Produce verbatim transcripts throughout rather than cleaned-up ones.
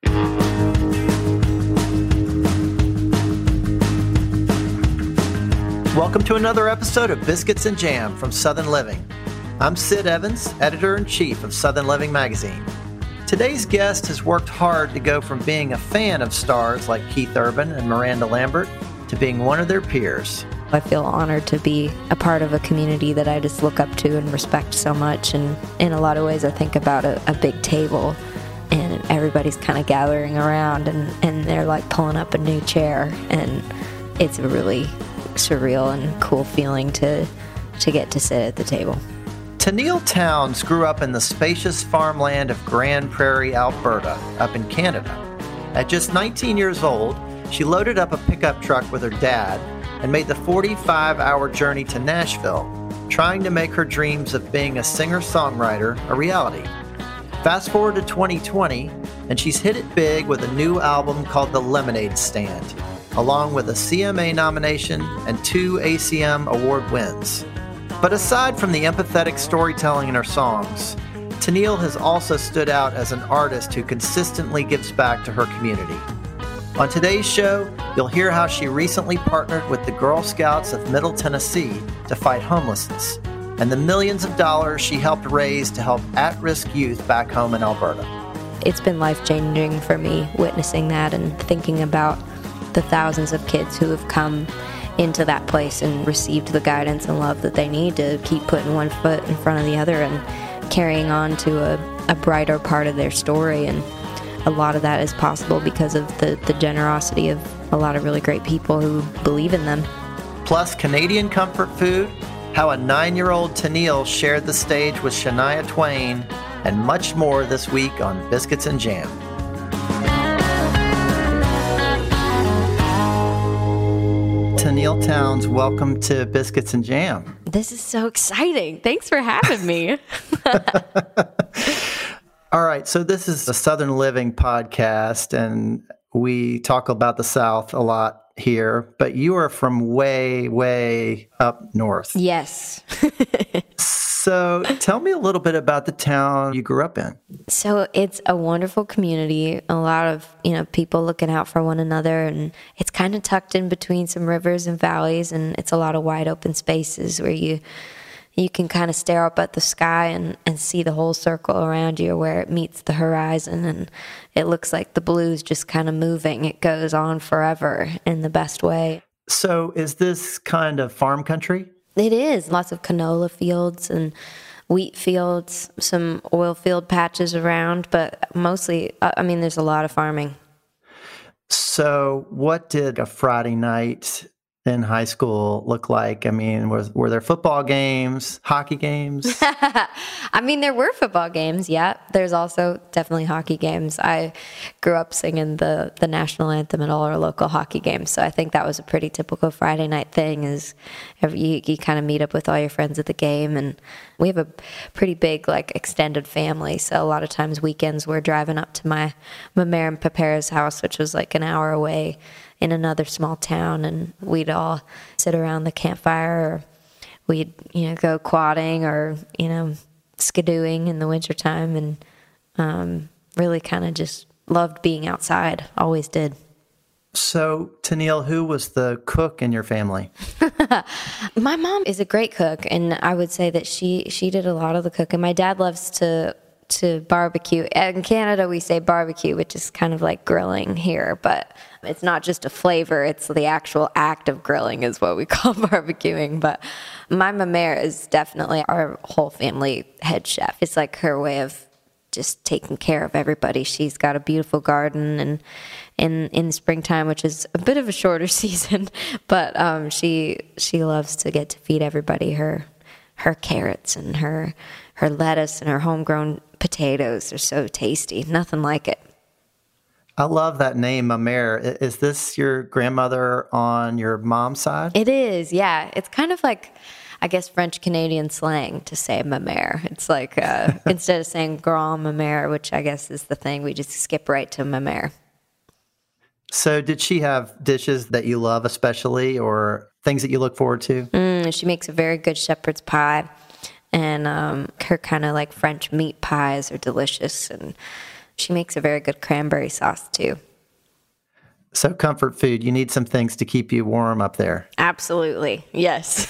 Welcome to another episode of Biscuits and Jam from Southern Living. I'm Sid Evans, editor-in-chief of Southern Living magazine. Today's guest has worked hard to go from being a fan of stars like Keith Urban and Miranda Lambert to being one of their peers. I feel honored to be a part of a community that I just look up to and respect so much. And in a lot of ways, I think about a, a big table and everybody's kind of gathering around and, and they're like pulling up a new chair. And it's a really surreal and cool feeling to to get to sit at the table. Tennielle Townes grew up in the spacious farmland of Grande Prairie, Alberta, up in Canada. At just nineteen years old, she loaded up a pickup truck with her dad and made the forty-five hour journey to Nashville, trying to make her dreams of being a singer-songwriter a reality. Fast forward to twenty twenty, and she's hit it big with a new album called The Lemonade Stand, along with a C M A nomination and two A C M award wins. But aside from the empathetic storytelling in her songs, Tennielle has also stood out as an artist who consistently gives back to her community. On today's show, you'll hear how she recently partnered with the Girl Scouts of Middle Tennessee to fight homelessness, and the millions of dollars she helped raise to help at-risk youth back home in Alberta. It's been life-changing for me witnessing that and thinking about the thousands of kids who have come into that place and received the guidance and love that they need to keep putting one foot in front of the other and carrying on to a, a brighter part of their story. And a lot of that is possible because of the, the generosity of a lot of really great people who believe in them. Plus Canadian comfort food, how a nine-year-old Tennielle shared the stage with Shania Twain, and much more this week on Biscuits and Jam. Tennielle Townes, welcome to Biscuits and Jam. This is so exciting. Thanks for having me. All right, so this is a Southern Living podcast, and we talk about the South a lot here, but you are from way, way up north. Yes. So tell me a little bit about the town you grew up in. So it's a wonderful community, a lot of, you know, people looking out for one another, and it's kind of tucked in between some rivers and valleys, and it's a lot of wide open spaces where you you can kind of stare up at the sky and, and see the whole circle around you where it meets the horizon, and it looks like the blue's just kind of moving. It goes on forever in the best way. So is this kind of farm country? It is. Lots of canola fields and wheat fields, some oil field patches around, but mostly, I mean, there's a lot of farming. So what did a Friday night in high school look like? I mean, was, were there football games, hockey games? I mean, there were football games, yeah. There's also definitely hockey games. I grew up singing the, the national anthem at all our local hockey games, so I think that was a pretty typical Friday night thing, is every, you, you kind of meet up with all your friends at the game, and we have a pretty big, like, extended family, so a lot of times weekends we're driving up to my, my mare and papa's house, which was like an hour away in another small town, and we'd all sit around the campfire, or we'd, you know, go quadding or, you know, skidooing in the wintertime, and um, really kind of just loved being outside, always did. So, Tennielle, who was the cook in your family? My mom is a great cook, and I would say that she, she did a lot of the cooking. My dad loves to to barbecue. In Canada, we say barbecue, which is kind of like grilling here, but it's not just a flavor, it's the actual act of grilling is what we call barbecuing. But my mère is definitely our whole family head chef. It's like her way of just taking care of everybody. She's got a beautiful garden, and in in the springtime, which is a bit of a shorter season, but um, she she loves to get to feed everybody her her carrots and her her lettuce and her homegrown potatoes. Are so tasty. Nothing like it. I love that name, Mamère. Is this your grandmother on your mom's side? It is, yeah. It's kind of like, I guess, French-Canadian slang to say Mamère. It's like, uh, instead of saying grand Mamère, which I guess is the thing, we just skip right to Mamère. So did she have dishes that you love especially, or things that you look forward to? Mm, she makes a very good shepherd's pie, and um, her kind of like French meat pies are delicious, and She makes a very good cranberry sauce too. So comfort food, you need some things to keep you warm up there. Absolutely. Yes.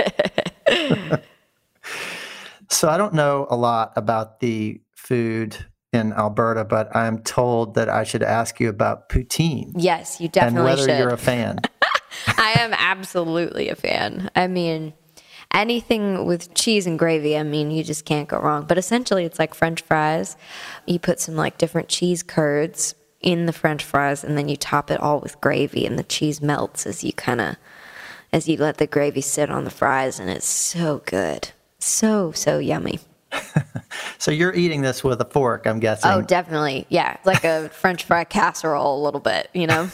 So I don't know a lot about the food in Alberta, but I'm told that I should ask you about poutine. Yes, you definitely and whether should. you're a fan. I am absolutely a fan. I mean, anything with cheese and gravy, I mean, you just can't go wrong. But essentially, it's like French fries. You put some like different cheese curds in the French fries, and then you top it all with gravy, and the cheese melts as you kind of, as you let the gravy sit on the fries, and it's so good. So, so yummy. So you're eating this with a fork, I'm guessing. Oh, definitely. Yeah. Like a French fry casserole a little bit, you know?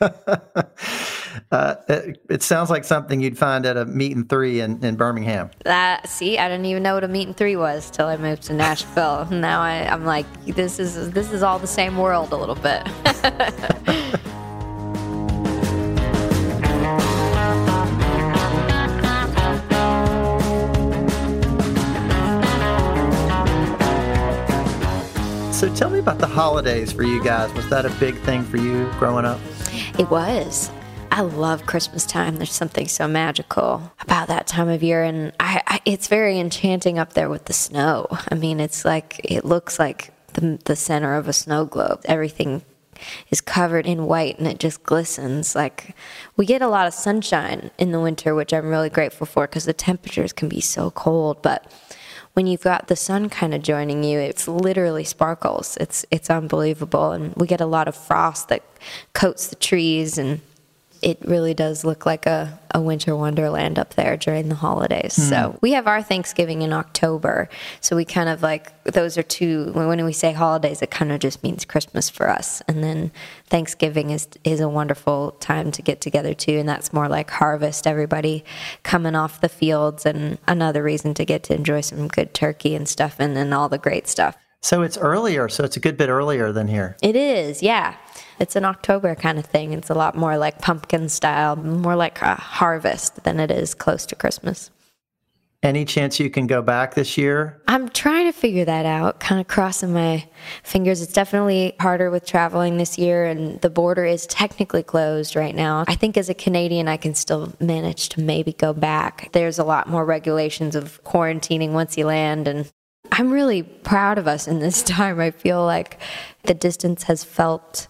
uh, it, it sounds like something you'd find at a meat and three in, in Birmingham. That see, I didn't even know what a meat and three was till I moved to Nashville. Now I, I'm like, this is this is all the same world a little bit. So tell me about the holidays for you guys. Was that a big thing for you growing up? It was. I love Christmas time. There's something so magical about that time of year, and I, I, it's very enchanting up there with the snow. I mean, it's like, it looks like the, the center of a snow globe. Everything is covered in white, and it just glistens. Like, we get a lot of sunshine in the winter, which I'm really grateful for because the temperatures can be so cold, but when you've got the sun kind of joining you, it's literally sparkles. It's it's unbelievable. And we get a lot of frost that coats the trees, and it really does look like a, a winter wonderland up there during the holidays. Mm. So we have our Thanksgiving in October. So we kind of like, those are two, when we say holidays, it kind of just means Christmas for us. And then Thanksgiving is is a wonderful time to get together too. And that's more like harvest, everybody coming off the fields, and another reason to get to enjoy some good turkey and stuff, and, and all the great stuff. So it's earlier, so it's a good bit earlier than here. It is, yeah. It's an October kind of thing. It's a lot more like pumpkin style, more like a harvest than it is close to Christmas. Any chance you can go back this year? I'm trying to figure that out, kind of crossing my fingers. It's definitely harder with traveling this year, and the border is technically closed right now. I think as a Canadian, I can still manage to maybe go back. There's a lot more regulations of quarantining once you land, and I'm really proud of us in this time. I feel like the distance has felt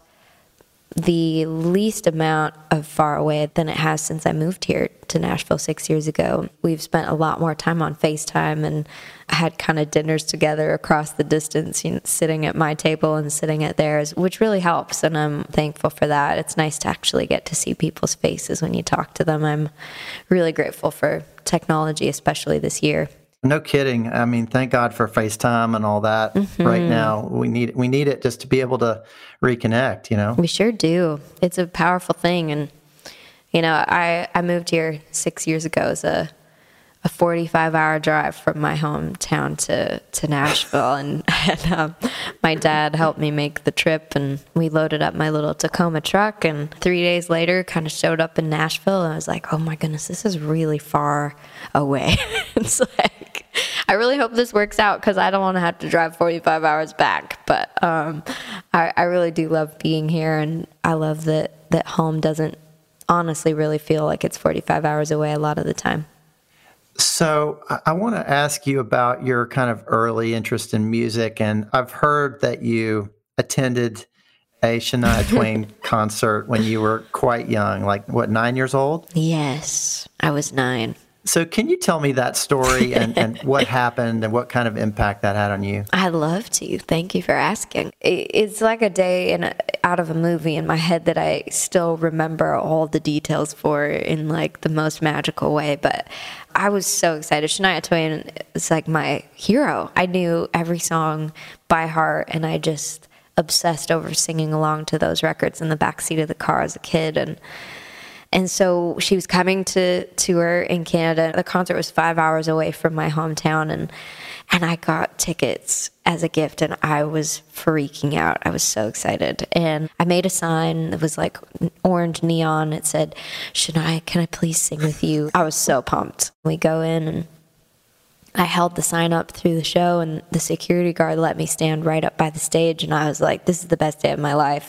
the least amount of far away than it has since I moved here to Nashville six years ago. We've spent a lot more time on FaceTime and had kind of dinners together across the distance, you know, sitting at my table and sitting at theirs, which really helps, and I'm thankful for that. It's nice to actually get to see people's faces when you talk to them. I'm really grateful for technology, especially this year. No kidding. I mean, thank God for FaceTime and all that. Mm-hmm. Right now, we need we need it just to be able to reconnect, you know? We sure do. It's a powerful thing. And, you know, I, I moved here six years ago as a, a forty-five hour drive from my hometown to, to Nashville. And, and um, my dad helped me make the trip, and we loaded up my little Tacoma truck. And three days later, kind of showed up in Nashville. And I was like, oh my goodness, this is really far away. It's like, I really hope this works out because I don't want to have to drive forty-five hours back. But um, I, I really do love being here, and I love that, that home doesn't honestly really feel like it's forty-five hours away a lot of the time. So I, I want to ask you about your kind of early interest in music, and I've heard that you attended a Shania Twain concert when you were quite young, like what, nine years old? Yes, I was nine. So can you tell me that story and, and what happened and what kind of impact that had on you? I'd love to. Thank you for asking. It's like a day in a, out of a movie in my head that I still remember all the details for in like the most magical way. But I was so excited. Shania Twain is like my hero. I knew every song by heart, and I just obsessed over singing along to those records in the backseat of the car as a kid. And And so she was coming to tour in Canada. The concert was five hours away from my hometown, and and I got tickets as a gift, and I was freaking out. I was so excited. And I made a sign that was like orange neon. It said, Shania, can I please sing with you? I was so pumped. We go in, and I held the sign up through the show, and the security guard let me stand right up by the stage, and I was like, this is the best day of my life.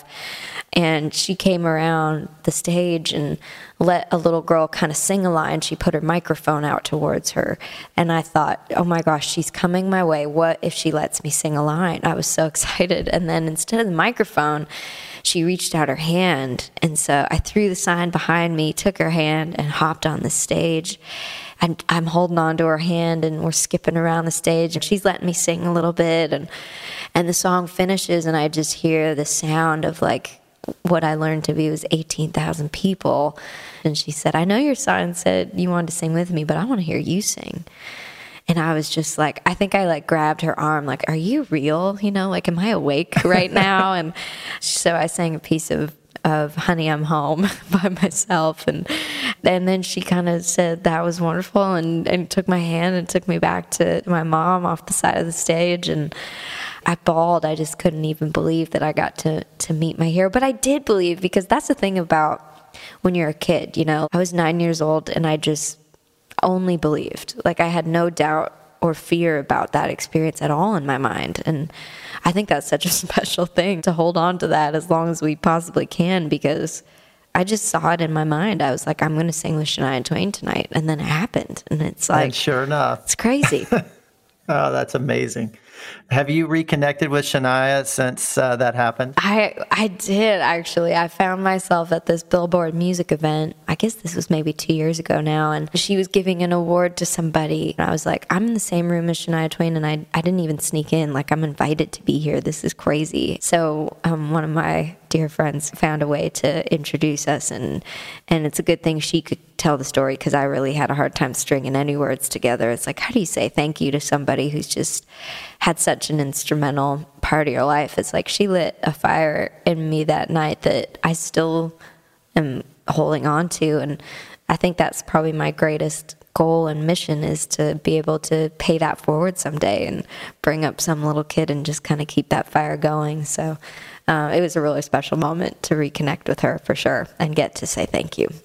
And she came around the stage and let a little girl kind of sing a line. She put her microphone out towards her, and I thought, oh my gosh, she's coming my way. What if she lets me sing a line? I was so excited. And then instead of the microphone, she reached out her hand, and so I threw the sign behind me, took her hand, and hopped on the stage. And I'm holding on to her hand, and we're skipping around the stage, and she's letting me sing a little bit, and and the song finishes, and I just hear the sound of like what I learned to be was eighteen thousand people. And she said, I know your sign said you wanted to sing with me, but I want to hear you sing. And I was just like, I think I like grabbed her arm, like, are you real? You know, like, am I awake right now? And so I sang a piece of of Honey, I'm Home by myself. And and then she kind of said that was wonderful, and, and took my hand and took me back to my mom off the side of the stage. And I bawled. I just couldn't even believe that I got to, to meet my hero. But I did believe, because that's the thing about when you're a kid, you know. I was nine years old, and I just only believed. Like, I had no doubt or fear about that experience at all in my mind. And I think that's such a special thing, to hold on to that as long as we possibly can, because I just saw it in my mind. I was like, I'm going to sing with Shania Twain tonight. And then it happened. And it's like, and sure enough, it's crazy. Oh, that's amazing. Have you reconnected with Shania since uh, that happened? I I did, actually. I found myself at this Billboard music event. I guess this was maybe two years ago now. And she was giving an award to somebody. And I was like, I'm in the same room as Shania Twain, and I, I didn't even sneak in. Like, I'm invited to be here. This is crazy. So um, one of my dear friends found a way to introduce us. And, and it's a good thing she could tell the story, because I really had a hard time stringing any words together. It's like, how do you say thank you to somebody who's just had such an instrumental part of your life? It's like she lit a fire in me that night that I still am holding on to. And I think that's probably my greatest goal and mission, is to be able to pay that forward someday and bring up some little kid and just kind of keep that fire going. So uh, it was a really special moment to reconnect with her, for sure, and get to say thank you.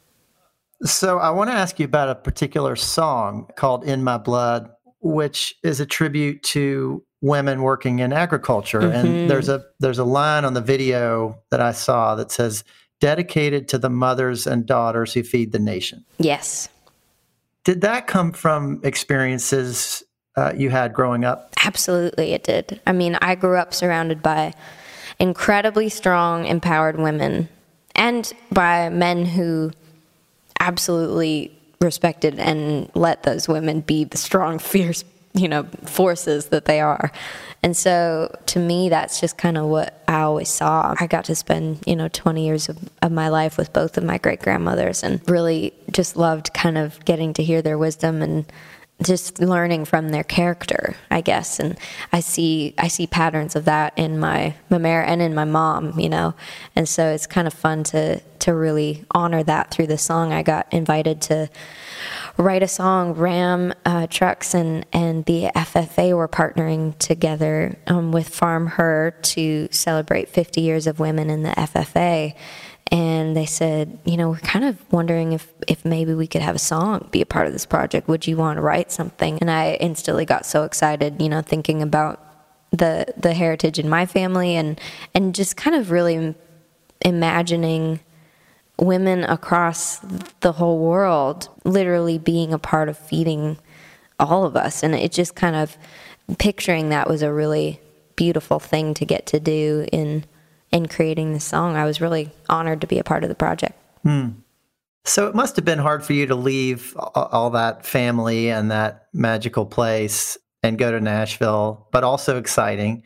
So I want to ask you about a particular song called In My Blood, which is a tribute to women working in agriculture. Mm-hmm. And there's a there's a line on the video that I saw that says, dedicated to the mothers and daughters who feed the nation. Yes. Did that come from experiences uh, you had growing up? Absolutely, it did. I mean, I grew up surrounded by incredibly strong, empowered women, and by men who absolutely respected and let those women be the strong, fierce, you know, forces that they are. And so to me, that's just kind of what I always saw. I got to spend, you know, twenty years of, of my life with both of my great-grandmothers, and really just loved kind of getting to hear their wisdom and just learning from their character, I guess. And I see I see patterns of that in my mama and in my mom, you know. And so it's kind of fun to to really honor that through the song. I got invited to write a song. Ram uh, Trucks and, and the F F A were partnering together um, with Farm Her to celebrate fifty years of women in the F F A. And they said, you know, we're kind of wondering if, if maybe we could have a song be a part of this project. Would you want to write something? And I instantly got so excited, you know, thinking about the the heritage in my family, and, and just kind of really imagining women across the whole world literally being a part of feeding all of us. And it just kind of, picturing that was a really beautiful thing to get to do in in creating this song. I was really honored to be a part of the project. Hmm. So it must have been hard for you to leave all that family and that magical place and go to Nashville, but also exciting.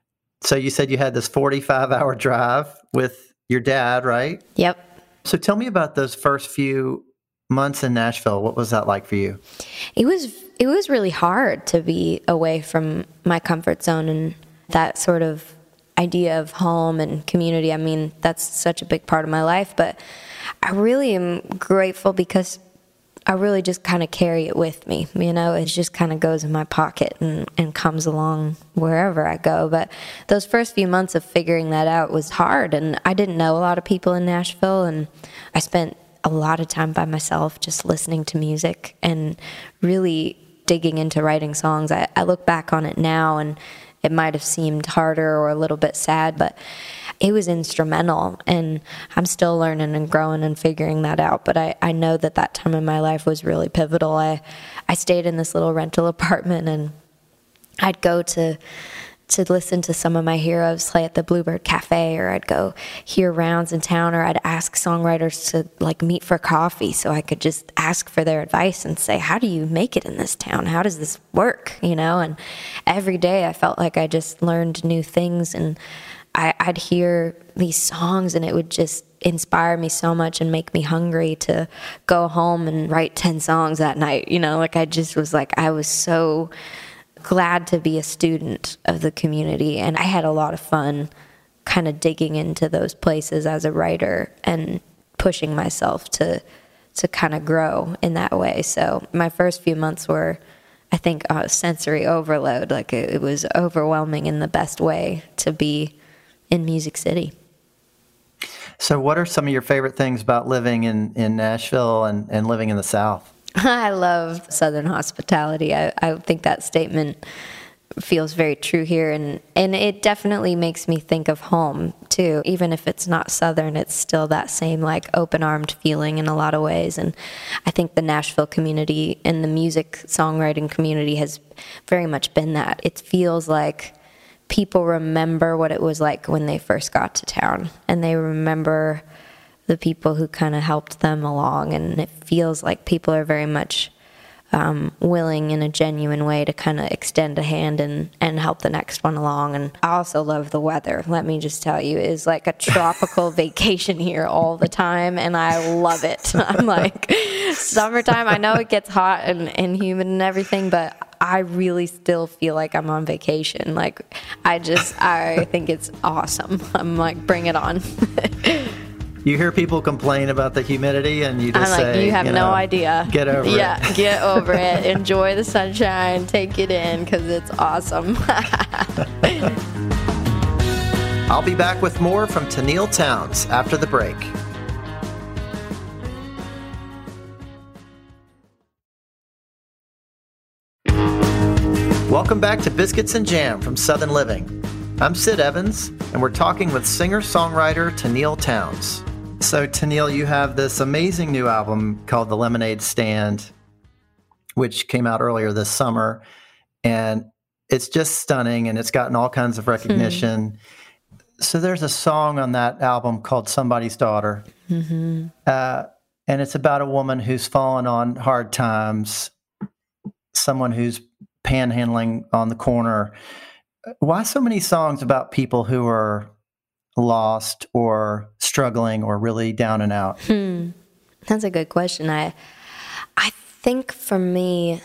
So you said you had this forty-five hour drive with your dad, right? Yep. So tell me about those first few months in Nashville. What was that like for you? It was it was really hard to be away from my comfort zone and that sort of idea of home and community. I mean, that's such a big part of my life, but I really am grateful because I really just kind of carry it with me. You know, it just kind of goes in my pocket and, and comes along wherever I go. But those first few months of figuring that out was hard, and I didn't know a lot of people in Nashville, and I spent a lot of time by myself just listening to music and really digging into writing songs. I, I look back on it now, and it might have seemed harder or a little bit sad, but it was instrumental, and I'm still learning and growing and figuring that out. But I, I know that that time in my life was really pivotal. I, I stayed in this little rental apartment, and I'd go to to listen to some of my heroes play at the Bluebird Cafe, or I'd go hear rounds in town, or I'd ask songwriters to like meet for coffee so I could just ask for their advice and say, how do you make it in this town? How does this work? You know, and every day I felt like I just learned new things, and I, I'd hear these songs and it would just inspire me so much and make me hungry to go home and write ten songs that night. You know, like I just was like, I was so glad to be a student of the community, and I had a lot of fun kind of digging into those places as a writer and pushing myself to to kind of grow in that way. So my first few months were, I think, uh, sensory overload. Like it, it was overwhelming in the best way to be in Music City. So what are some of your favorite things about living in, in Nashville and, and living in the South? I love Southern hospitality. I, I think that statement feels very true here, and, and it definitely makes me think of home, too. Even if it's not Southern, it's still that same, like, open-armed feeling in a lot of ways. And I think the Nashville community and the music songwriting community has very much been that. It feels like people remember what it was like when they first got to town, and they remember the people who kind of helped them along, and it feels like people are very much um, willing in a genuine way to kind of extend a hand and, and help the next one along. And I also love the weather. Let me just tell you, it's like a tropical vacation here all the time, and I love it. I'm like, summertime, I know it gets hot and, and humid and everything, but I really still feel like I'm on vacation. Like, I just, I think it's awesome. I'm like, bring it on. You hear people complain about the humidity, and you just I'm like, say, you have you no know, idea. Get over yeah, it. Yeah, get over it. Enjoy the sunshine. Take it in, because it's awesome. I'll be back with more from Tenille Townes after the break. Welcome back to Biscuits and Jam from Southern Living. I'm Sid Evans, and we're talking with singer-songwriter Tenille Townes. So, Tenille, you have this amazing new album called The Lemonade Stand, which came out earlier this summer, and it's just stunning, and it's gotten all kinds of recognition. Hmm. So there's a song on that album called Somebody's Daughter, mm-hmm. uh, and it's about a woman who's fallen on hard times, someone who's panhandling on the corner. Why so many songs about people who are lost or struggling or really down and out? Hmm. That's a good question. I I think for me,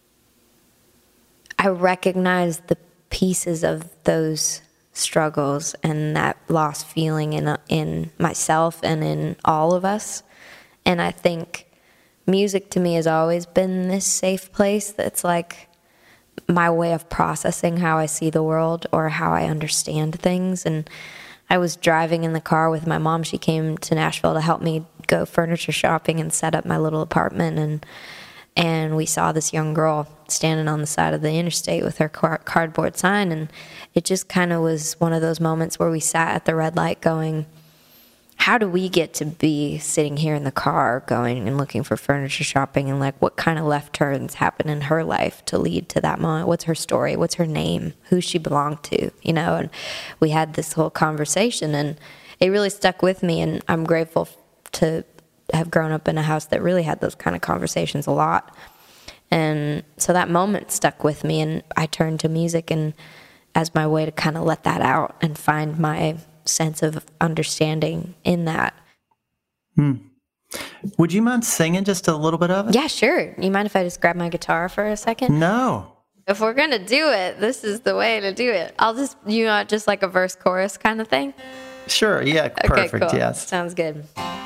I recognize the pieces of those struggles and that lost feeling in in myself and in all of us. And I think music to me has always been this safe place that's like my way of processing how I see the world or how I understand things. And I was driving in the car with my mom. She came to Nashville to help me go furniture shopping and set up my little apartment. And and we saw this young girl standing on the side of the interstate with her car- cardboard sign. And it just kind of was one of those moments where we sat at the red light going, how do we get to be sitting here in the car going and looking for furniture shopping, and like what kind of left turns happen in her life to lead to that moment? What's her story? What's her name? Who she belonged to? You know, and we had this whole conversation, and it really stuck with me, and I'm grateful to have grown up in a house that really had those kind of conversations a lot. And so that moment stuck with me, and I turned to music and as my way to kind of let that out and find my sense of understanding in that. Hmm. Would you mind singing just a little bit of it? Yeah, sure. You mind if I just grab my guitar for a second? No. If we're going to do it, this is the way to do it. I'll just, you know, just like a verse chorus kind of thing? Sure, yeah, perfect, okay, cool. Yes. Sounds good.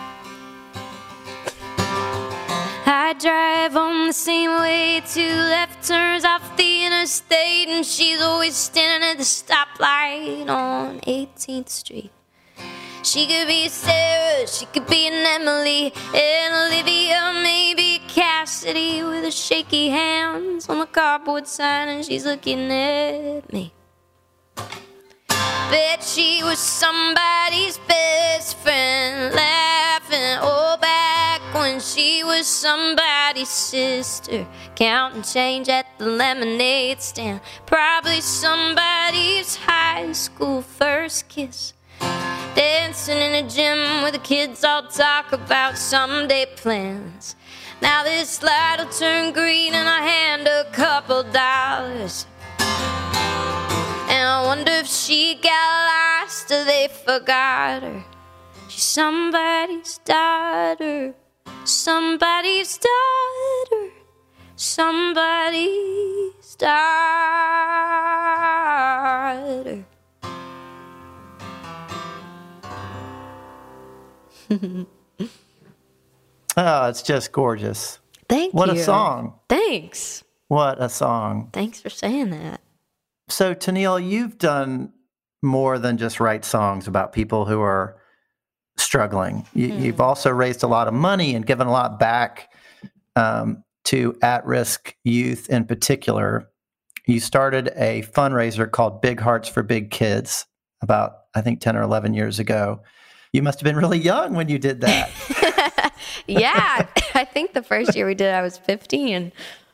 I drive on the same way, two left turns off the interstate, and she's always standing at the stoplight on eighteenth Street. She could be Sarah, she could be an Emily, and Olivia, maybe Cass, City with her shaky hands on the cardboard sign, and she's looking at me. Bet she was somebody's best friend, laughing all back when she was somebody's sister, counting change at the lemonade stand, probably somebody's high school first kiss, dancing in a gym where the kids all talk about someday plans. Now this light'll turn green and I hand a couple dollars, and I wonder if she got lost or they forgot her. She's somebody's daughter, somebody's daughter, somebody's daughter. Oh, it's just gorgeous. Thank what you. What a song. Thanks. What a song. Thanks for saying that. So, Tennille, you've done more than just write songs about people who are struggling. You, mm. You've also raised a lot of money and given a lot back um, to at-risk youth in particular. You started a fundraiser called Big Hearts for Big Kids about, I think, ten or eleven years ago. You must have been really young when you did that. Yeah, I think the first year we did, I was fifteen.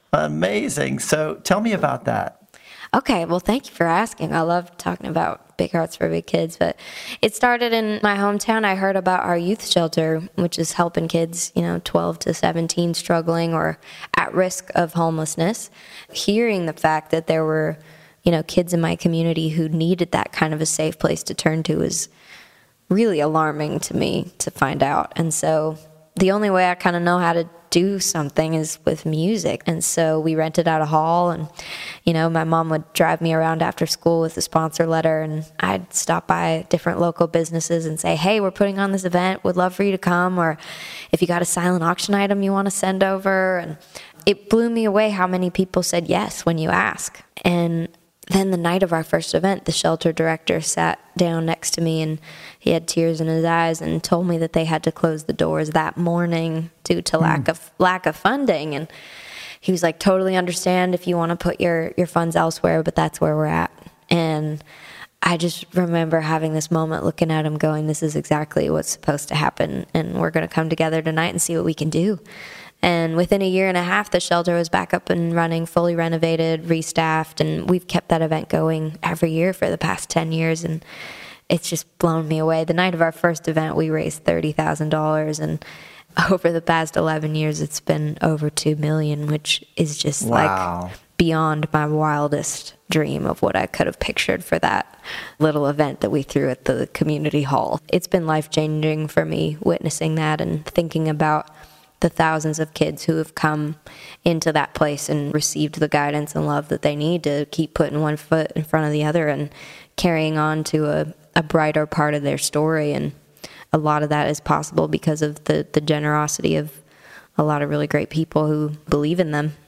Amazing. So tell me about that. Okay, well, thank you for asking. I love talking about Big Hearts for Big Kids, but it started in my hometown. I heard about our youth shelter, which is helping kids, you know, twelve to seventeen struggling or at risk of homelessness. Hearing the fact that there were, you know, kids in my community who needed that kind of a safe place to turn to is really alarming to me to find out. And so the only way I kind of know how to do something is with music. And so we rented out a hall, and, you know, my mom would drive me around after school with a sponsor letter, and I'd stop by different local businesses and say, hey, we're putting on this event, would love for you to come, or if you got a silent auction item you want to send over. And it blew me away how many people said yes when you ask. And then the night of our first event, the shelter director sat down next to me, and he had tears in his eyes and told me that they had to close the doors that morning due to mm. lack of lack of funding. And he was like, totally understand if you want to put your, your funds elsewhere, but that's where we're at. And I just remember having this moment looking at him going, this is exactly what's supposed to happen, and we're going to come together tonight and see what we can do. And within a year and a half, the shelter was back up and running, fully renovated, restaffed, and we've kept that event going every year for the past ten years, and it's just blown me away. The night of our first event, we raised thirty thousand dollars, and over the past eleven years, it's been over two million dollars, which is just wow. like beyond my wildest dream of what I could have pictured for that little event that we threw at the community hall. It's been life-changing for me witnessing that and thinking about the thousands of kids who have come into that place and received the guidance and love that they need to keep putting one foot in front of the other and carrying on to a, a brighter part of their story. And a lot of that is possible because of the, the generosity of a lot of really great people who believe in them.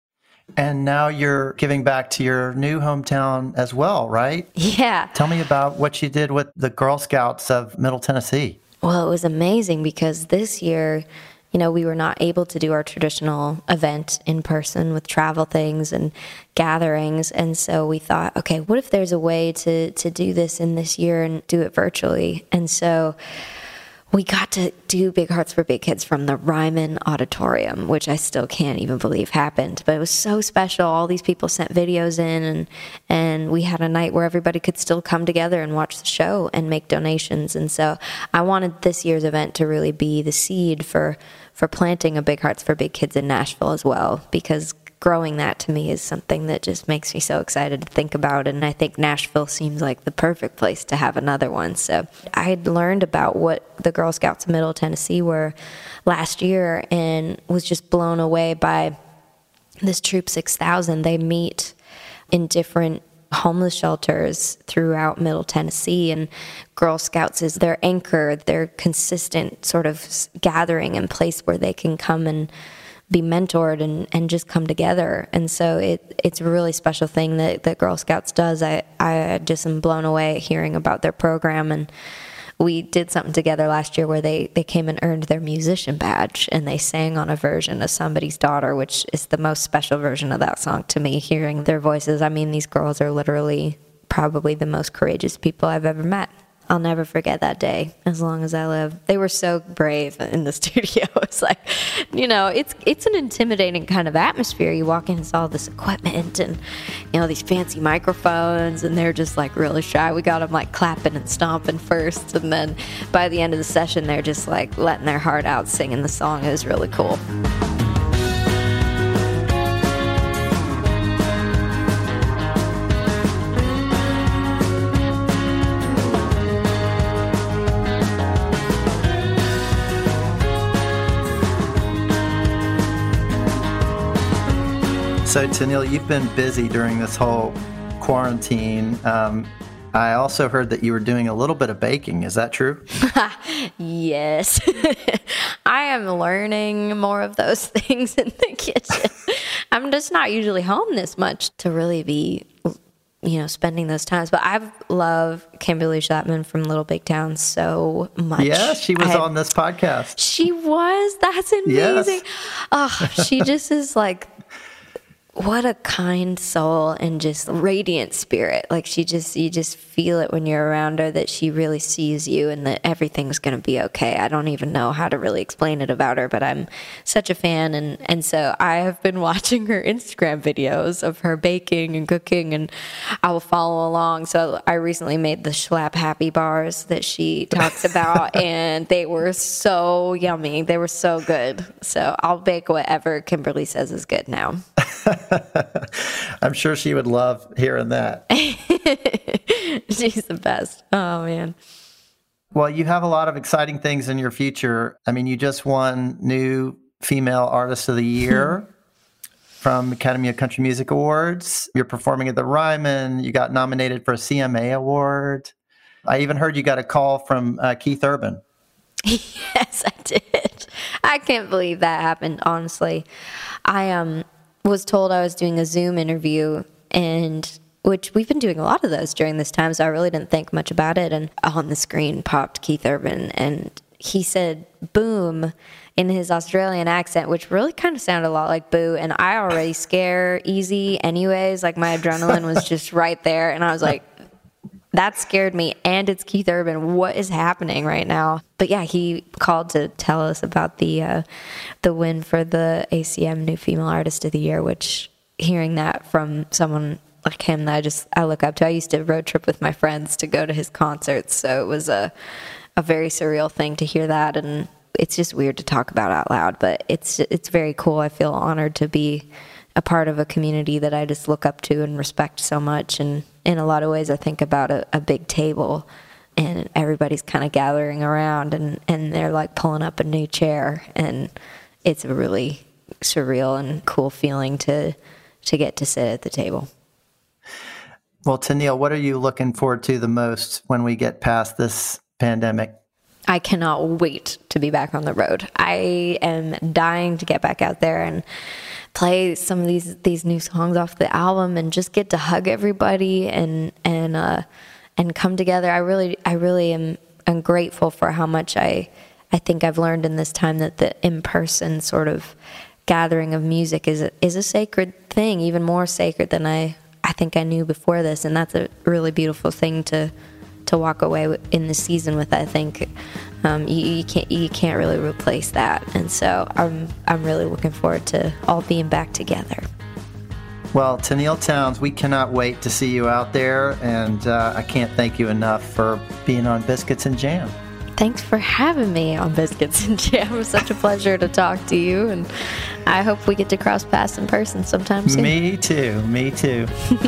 And now you're giving back to your new hometown as well, right? Yeah. Tell me about what you did with the Girl Scouts of Middle Tennessee. Well, it was amazing because this year, you know, we were not able to do our traditional event in person with travel things and gatherings. And so we thought, okay, what if there's a way to, to do this in this year and do it virtually? And so we got to do Big Hearts for Big Kids from the Ryman Auditorium, which I still can't even believe happened. But it was so special. All these people sent videos in, and and we had a night where everybody could still come together and watch the show and make donations. And so I wanted this year's event to really be the seed for, for planting a Big Hearts for Big Kids in Nashville as well, because growing that to me is something that just makes me so excited to think about. And I think Nashville seems like the perfect place to have another one. So I had learned about what the Girl Scouts of Middle Tennessee were last year and was just blown away by this Troop six thousand. They meet in different homeless shelters throughout Middle Tennessee, and Girl Scouts is their anchor, their consistent sort of gathering and place where they can come and be mentored and, and just come together. And so it it's a really special thing that, that Girl Scouts does. I, I just am blown away hearing about their program and we did something together last year where they, they came and earned their musician badge, and they sang on a version of Somebody's Daughter, which is the most special version of that song to me, hearing their voices. I mean, these girls are literally probably the most courageous people I've ever met. I'll never forget that day as long as I live. They were so brave in the studio. It's like, you know, it's it's an intimidating kind of atmosphere. You walk in and saw all this equipment and, you know, these fancy microphones, and they're just like really shy. We got them like clapping and stomping first, and then by the end of the session, they're just like letting their heart out, singing the song. It was really cool. So, Tenille, you've been busy during this whole quarantine. Um, I also heard that you were doing a little bit of baking. Is that true? Yes. I am learning more of those things in the kitchen. I'm just not usually home this much to really be, you know, spending those times. But I love Kimberly Chapman from Little Big Town so much. Yeah, she was I, on this podcast. She was? That's amazing. Yes. Oh, she just is like... what a kind soul and just radiant spirit. Like she just, you just feel it when you're around her that she really sees you and that everything's going to be okay. I don't even know how to really explain it about her, but I'm such a fan. And, and so I have been watching her Instagram videos of her baking and cooking, and I will follow along. So I recently made the Schlapp Happy Bars that she talks about, and they were so yummy. They were so good. So I'll bake whatever Kimberly says is good now. I'm sure she would love hearing that. She's the best. Oh, man. Well, you have a lot of exciting things in your future. I mean, you just won New Female Artist of the Year from Academy of Country Music Awards. You're performing at the Ryman. You got nominated for a C M A award. I even heard you got a call from uh, Keith Urban. Yes, I did. I can't believe that happened, honestly. I um was told I was doing a Zoom interview, and which we've been doing a lot of those during this time, so I really didn't think much about it. And on the screen popped Keith Urban, and he said boom in his Australian accent, which really kind of sounded a lot like boo. And I already scare easy anyways. Like my adrenaline was just right there. And I was like, that scared me. And it's Keith Urban. What is happening right now? But yeah, he called to tell us about the uh, the win for the A C M New Female Artist of the Year, which hearing that from someone like him that I just I look up to. I used to road trip with my friends to go to his concerts, so it was a a very surreal thing to hear that, and it's just weird to talk about out loud, but it's it's very cool. I feel honored to be a part of a community that I just look up to and respect so much. And in a lot of ways, I think about a, a big table, and everybody's kind of gathering around, and, and they're like pulling up a new chair, and it's a really surreal and cool feeling to to get to sit at the table. Well, Tenille, what are you looking forward to the most when we get past this pandemic? I cannot wait to be back on the road. I am dying to get back out there and play some of these these new songs off the album and just get to hug everybody and and uh, and come together. I really I really am am grateful for how much I I think I've learned in this time, that the in-person sort of gathering of music is a, is a sacred thing, even more sacred than I I think I knew before this, and that's a really beautiful thing to to walk away in the season with. I think um, you, you can't you can't really replace that, and so I'm I'm really looking forward to all being back together. Well, Tenille Townes, we cannot wait to see you out there, and uh, I can't thank you enough for being on Biscuits and Jam. Thanks for having me on Biscuits and Jam. It was such a pleasure to talk to you, and I hope we get to cross paths in person sometime soon. Me too. Me too.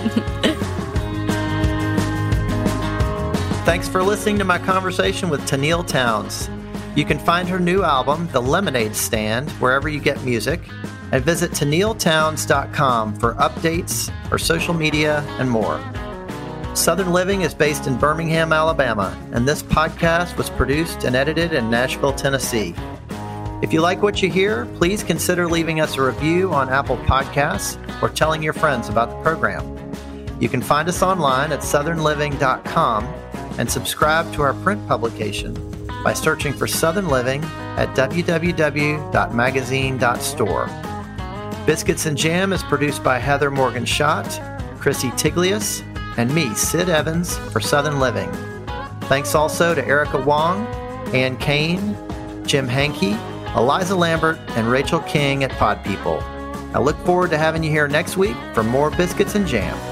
Thanks for listening to my conversation with Tenille Townes. You can find her new album, The Lemonade Stand, wherever you get music, and visit tenille townes dot com for updates, her social media, and more. Southern Living is based in Birmingham, Alabama, and this podcast was produced and edited in Nashville, Tennessee. If you like what you hear, please consider leaving us a review on Apple Podcasts or telling your friends about the program. You can find us online at southern living dot com, and subscribe to our print publication by searching for Southern Living at w w w dot magazine dot store. Biscuits and Jam is produced by Heather Morgan Schott, Chrissy Tiglius, and me, Sid Evans, for Southern Living. Thanks also to Erica Wong, Ann Kane, Jim Hankey, Eliza Lambert, and Rachel King at Pod People. I look forward to having you here next week for more Biscuits and Jam.